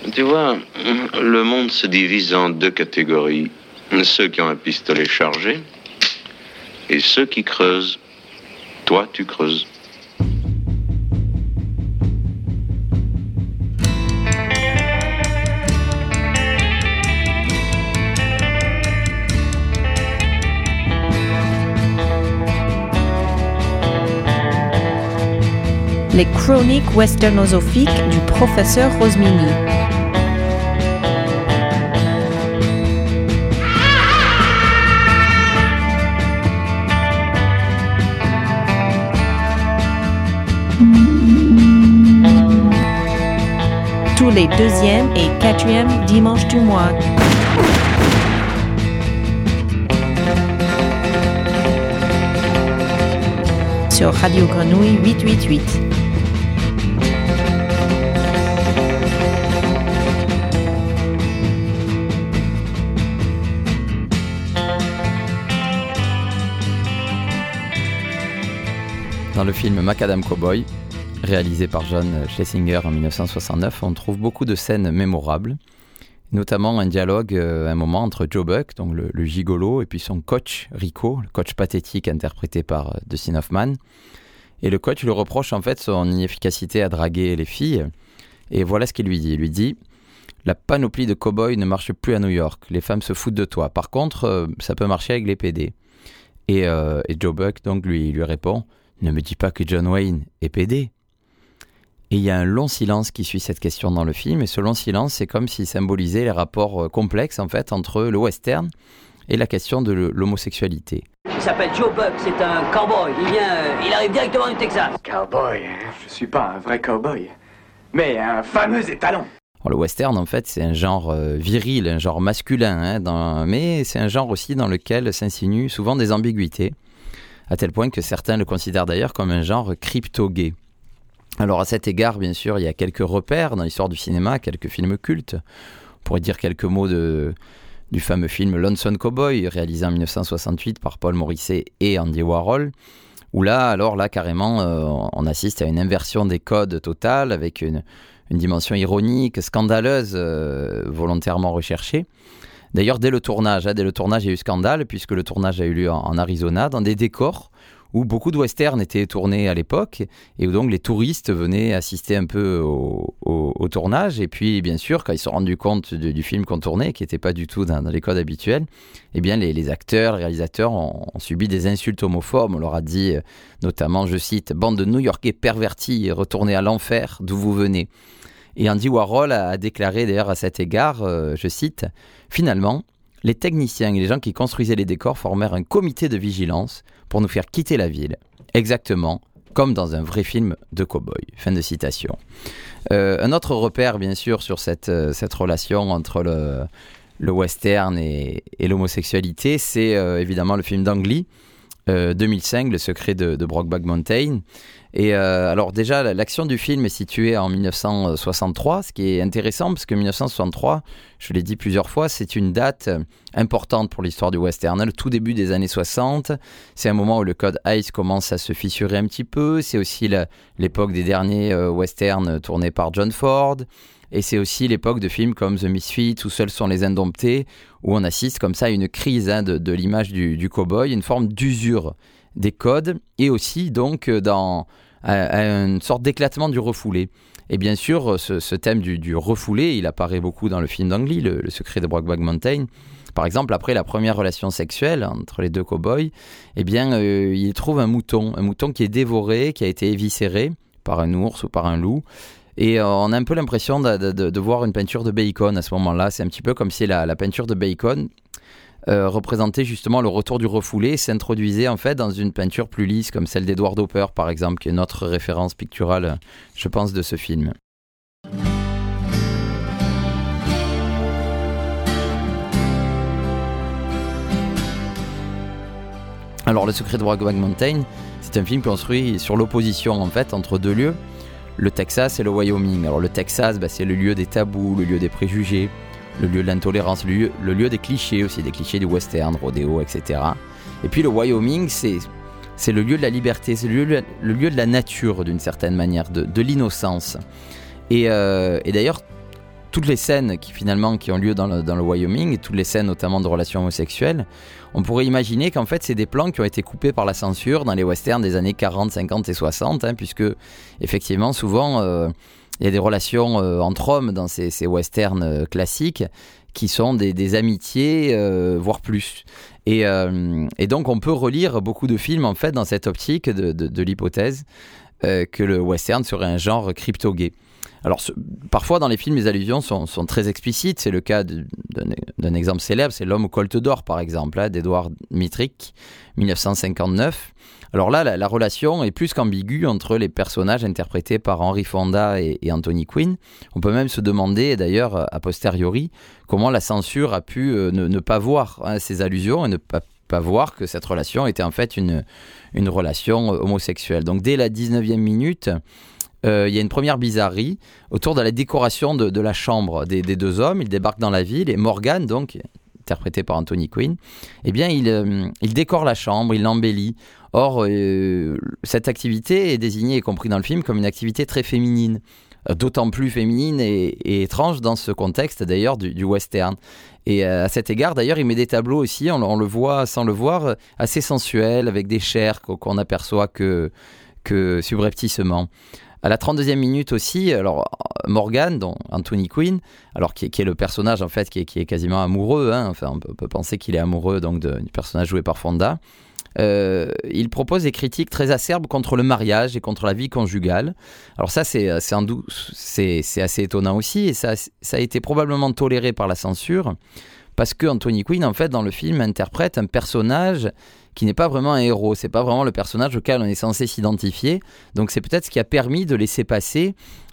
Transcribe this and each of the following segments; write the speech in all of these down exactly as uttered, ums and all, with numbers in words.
Tu vois, le monde se divise en deux catégories. Ceux qui ont un pistolet chargé et ceux qui creusent. Toi, tu creuses. Les chroniques westernosophiques du professeur Rosmini. Tous les deuxièmes et quatrièmes dimanches du mois. Sur Radio Grenouille huit cent quatre-vingt-huit. Dans le film Macadam Cowboy, réalisé par John Schlesinger en dix-neuf cent soixante-neuf, on trouve beaucoup de scènes mémorables, notamment un dialogue, euh, un moment entre Joe Buck, donc le, le gigolo, et puis son coach Rico, le coach pathétique interprété par euh, Dustin Hoffman. Et le coach lui reproche en fait son inefficacité à draguer les filles. Et voilà ce qu'il lui dit. Il lui dit « La panoplie de cow-boys ne marche plus à New York. Les femmes se foutent de toi. Par contre, euh, ça peut marcher avec les P D. » Et, euh, et Joe Buck donc lui, lui répond « Ne me dis pas que John Wayne est P D. » Et il y a un long silence qui suit cette question dans le film. Et ce long silence, c'est comme s'il symbolisait les rapports complexes en fait entre le western et la question de l'homosexualité. Il s'appelle Joe Buck, c'est un cowboy. Il vient, euh, il arrive directement du Texas. Cowboy, je suis pas un vrai cowboy, mais un fameux étalon. Alors, le western, en fait, c'est un genre euh, viril, un genre masculin, hein, dans... mais c'est un genre aussi dans lequel s'insinuent souvent des ambiguïtés, à tel point que certains le considèrent d'ailleurs comme un genre crypto-gay. Alors à cet égard, bien sûr, il y a quelques repères dans l'histoire du cinéma, quelques films cultes. On pourrait dire quelques mots de, du fameux film Lonesome Cowboy, réalisé en dix-neuf cent soixante-huit par Paul Morrissey et Andy Warhol, où là, alors là, carrément, euh, on assiste à une inversion des codes totale, avec une, une dimension ironique, scandaleuse, euh, volontairement recherchée. D'ailleurs, dès le tournage, hein, dès le tournage, il y a eu scandale, puisque le tournage a eu lieu en, en Arizona, dans des décors où beaucoup de westerns étaient tournés à l'époque, et où donc les touristes venaient assister un peu au, au, au tournage. Et puis, bien sûr, quand ils se sont rendus compte de, du film qu'on tournait, qui n'était pas du tout dans, dans les codes habituels, eh bien, les, les acteurs, les réalisateurs ont, ont subi des insultes homophobes. On leur a dit, notamment, je cite, « Bande de New-Yorkais pervertis, retournez à l'enfer d'où vous venez ». Et Andy Warhol a déclaré d'ailleurs à cet égard, euh, je cite, « Finalement, les techniciens et les gens qui construisaient les décors formèrent un comité de vigilance pour nous faire quitter la ville, exactement comme dans un vrai film de cow-boy. » Fin de citation. Euh, un autre repère, bien sûr, sur cette, euh, cette relation entre le, le western et, et l'homosexualité, c'est euh, évidemment le film d'Ang Lee, euh, deux mille cinq, Le secret de, de Brokeback Mountain. Et euh, alors déjà, l'action du film est située en dix-neuf cent soixante-trois, ce qui est intéressant parce que dix-neuf cent soixante-trois, je l'ai dit plusieurs fois, c'est une date importante pour l'histoire du western. Le tout début des années soixante, c'est un moment où le code Hays commence à se fissurer un petit peu. C'est aussi la, l'époque des derniers euh, westerns tournés par John Ford. Et c'est aussi l'époque de films comme The Misfits ou Seuls sont les Indomptés, où on assiste comme ça à une crise hein, de, de l'image du, du cow-boy, une forme d'usure des codes, et aussi donc dans à, à une sorte d'éclatement du refoulé. Et bien sûr, ce, ce thème du, du refoulé, il apparaît beaucoup dans le film d'Ang Lee, le, le secret de Brokeback Mountain. Par exemple, après la première relation sexuelle entre les deux cow-boys, eh bien, euh, il trouve un mouton, un mouton qui est dévoré, qui a été éviscéré par un ours ou par un loup. Et euh, on a un peu l'impression de, de, de voir une peinture de Bacon à ce moment-là. C'est un petit peu comme si la, la peinture de Bacon euh, représentait justement le retour du refoulé et s'introduisait en fait dans une peinture plus lisse, comme celle d'Edward Hopper, par exemple, qui est notre référence picturale, je pense, de ce film. Alors, Le secret de Brokeback Mountain, c'est un film construit sur l'opposition en fait entre deux lieux, le Texas et le Wyoming. Alors le Texas, bah, c'est le lieu des tabous, le lieu des préjugés, le lieu de l'intolérance, le lieu, le lieu des clichés aussi, des clichés du western, rodéo, et cetera. Et puis le Wyoming, c'est, c'est le lieu de la liberté, c'est le lieu, le lieu de la nature d'une certaine manière, de, de l'innocence. Et, euh, et d'ailleurs, toutes les scènes qui finalement qui ont lieu dans le, dans le Wyoming, et toutes les scènes notamment de relations homosexuelles, on pourrait imaginer qu'en fait c'est des plans qui ont été coupés par la censure dans les westerns des années quarante, cinquante et soixante, hein, puisque effectivement souvent euh, il y a des relations euh, entre hommes dans ces, ces westerns euh, classiques qui sont des, des amitiés, euh, voire plus. Et, euh, et donc on peut relire beaucoup de films en fait dans cette optique de, de, de l'hypothèse euh, que le western serait un genre crypto-gay. Alors, ce, parfois dans les films, les allusions sont, sont très explicites. C'est le cas de, d'un, d'un exemple célèbre, c'est L'homme au colt d'or, par exemple, hein, d'Edward Mitrick, dix-neuf cent cinquante-neuf. Alors là, la, la relation est plus qu'ambiguë entre les personnages interprétés par Henry Fonda et, et Anthony Quinn. On peut même se demander, d'ailleurs, a posteriori, comment la censure a pu euh, ne, ne pas voir hein, ces allusions et ne pas, pas voir que cette relation était en fait une, une relation homosexuelle. Donc dès la dix-neuvième minute... Il euh, y a une première bizarrerie autour de la décoration de, de la chambre des, des deux hommes. Ils débarquent dans la ville et Morgan, donc interprété par Anthony Quinn, eh bien, il, euh, il décore la chambre, il l'embellit. Or, euh, cette activité est désignée, y compris dans le film, comme une activité très féminine, euh, d'autant plus féminine et, et étrange dans ce contexte d'ailleurs du, du western. Et euh, à cet égard, d'ailleurs, il met des tableaux aussi, on, on le voit sans le voir, assez sensuels, avec des chairs qu'on n'aperçoit que, que subrepticement. À la trente-deuxième minute aussi, alors Morgan, donc Anthony Quinn, alors qui est, qui est le personnage en fait qui est, qui est quasiment amoureux, hein, enfin on peut, on peut penser qu'il est amoureux donc de, du personnage joué par Fonda. Euh, il propose des critiques très acerbes contre le mariage et contre la vie conjugale. Alors ça c'est c'est, un dou- c'est, c'est assez étonnant aussi et ça ça a été probablement toléré par la censure parce que Anthony Quinn en fait dans le film interprète un personnage qui n'est pas vraiment un héros, c'est pas vraiment le personnage auquel on est censé s'identifier. Donc c'est peut-être ce qui a permis de laisser passer,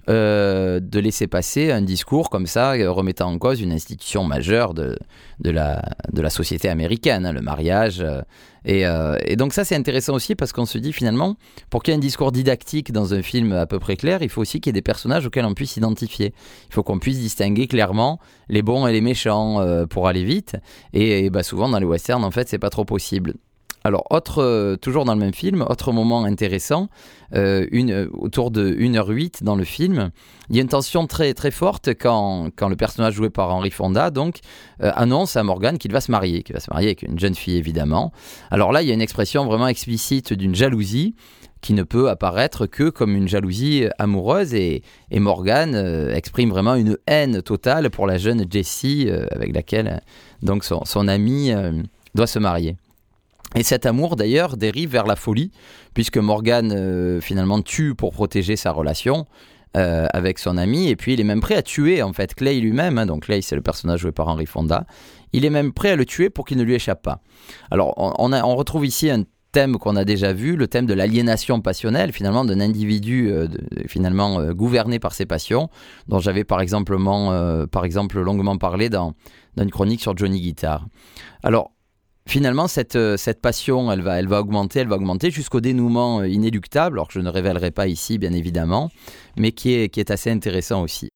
euh, de laisser passer un discours comme ça, remettant en cause une institution majeure de, de, la, de la société américaine, hein, le mariage. Euh, et, euh, et donc ça c'est intéressant aussi parce qu'on se dit finalement, pour qu'il y ait un discours didactique dans un film à peu près clair, il faut aussi qu'il y ait des personnages auxquels on puisse s'identifier. Il faut qu'on puisse distinguer clairement les bons et les méchants euh, pour aller vite. Et, et bah, souvent dans les westerns, en fait, c'est pas trop possible. Alors, autre, euh, toujours dans le même film, autre moment intéressant, euh, une, euh, autour de une heure huit dans le film, il y a une tension très, très forte quand, quand le personnage joué par Henry Fonda donc, euh, annonce à Morgan qu'il va se marier, qu'il va se marier avec une jeune fille évidemment. Alors là, il y a une expression vraiment explicite d'une jalousie qui ne peut apparaître que comme une jalousie amoureuse et, et Morgan euh, exprime vraiment une haine totale pour la jeune Jessie euh, avec laquelle donc, son, son ami euh, doit se marier. Et cet amour, d'ailleurs, dérive vers la folie, puisque Morgan, euh, finalement, tue pour protéger sa relation euh, avec son ami, et puis il est même prêt à tuer, en fait, Clay lui-même, hein, donc Clay, c'est le personnage joué par Henry Fonda, il est même prêt à le tuer pour qu'il ne lui échappe pas. Alors, on, on, a, on retrouve ici un thème qu'on a déjà vu, le thème de l'aliénation passionnelle, finalement, d'un individu, euh, de, finalement, euh, gouverné par ses passions, dont j'avais, par exemple, euh, par exemple longuement parlé dans, dans une chronique sur Johnny Guitar. Alors, finalement, cette, cette passion, elle va, elle va augmenter, elle va augmenter jusqu'au dénouement inéluctable, alors que je ne révélerai pas ici, bien évidemment, mais qui est, qui est assez intéressant aussi.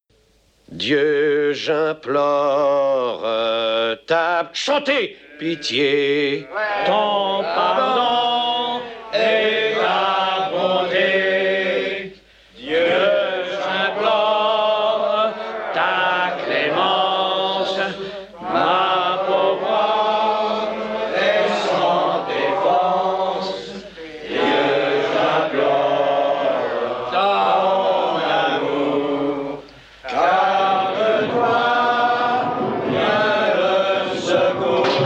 Dieu, j'implore ta chantez, pitié, ton pardon et ta bonté. Dieu, j'implore ta clémence, ma pauvre âme est sans défense. Dieu, j'implore ton amour, car de toi vient le secours.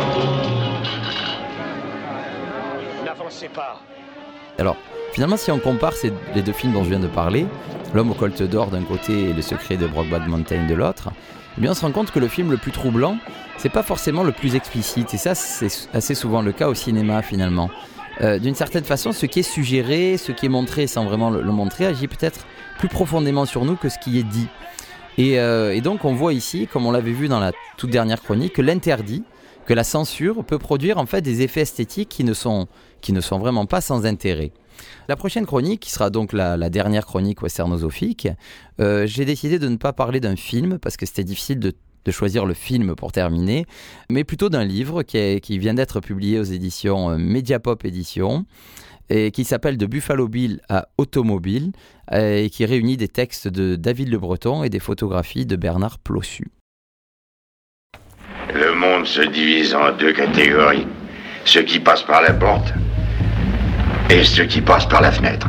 N'avancez pas. Alors, finalement, si on compare ces, les deux films dont je viens de parler, L'homme au colt d'or d'un côté et Le secret de Brokeback Mountain de l'autre, eh bien on se rend compte que le film le plus troublant, c'est pas forcément le plus explicite. Et ça, c'est assez souvent le cas au cinéma, finalement. Euh, d'une certaine façon, ce qui est suggéré, ce qui est montré sans vraiment le, le montrer, agit peut-être plus profondément sur nous que ce qui est dit. Et, euh, et donc, on voit ici, comme on l'avait vu dans la toute dernière chronique, que l'interdit, que la censure peut produire en fait des effets esthétiques qui ne sont, qui ne sont vraiment pas sans intérêt. La prochaine chronique, qui sera donc la, la dernière chronique westernosophique, euh, j'ai décidé de ne pas parler d'un film, parce que c'était difficile de, de choisir le film pour terminer, mais plutôt d'un livre qui, est, qui vient d'être publié aux éditions euh, Mediapop Éditions, et qui s'appelle De Buffalo Bill à Automobile et qui réunit des textes de David Le Breton et des photographies de Bernard Plossu. Le monde se divise en deux catégories. Ceux qui passent par la porte et ceux qui passent par la fenêtre.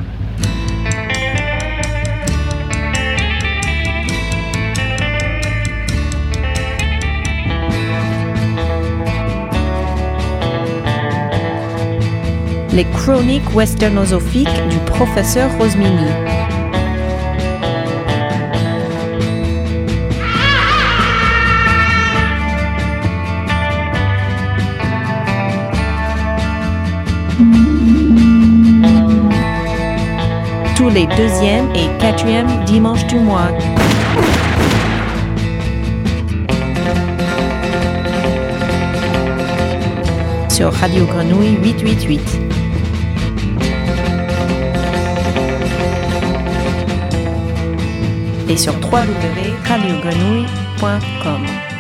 Les chroniques westernozophiques du professeur Rosmini. Tous les deuxième et quatrième dimanches du mois. Sur Radio Grenouille huit cent quatre-vingt-huit. Et sur w w w point radio grenouille point com.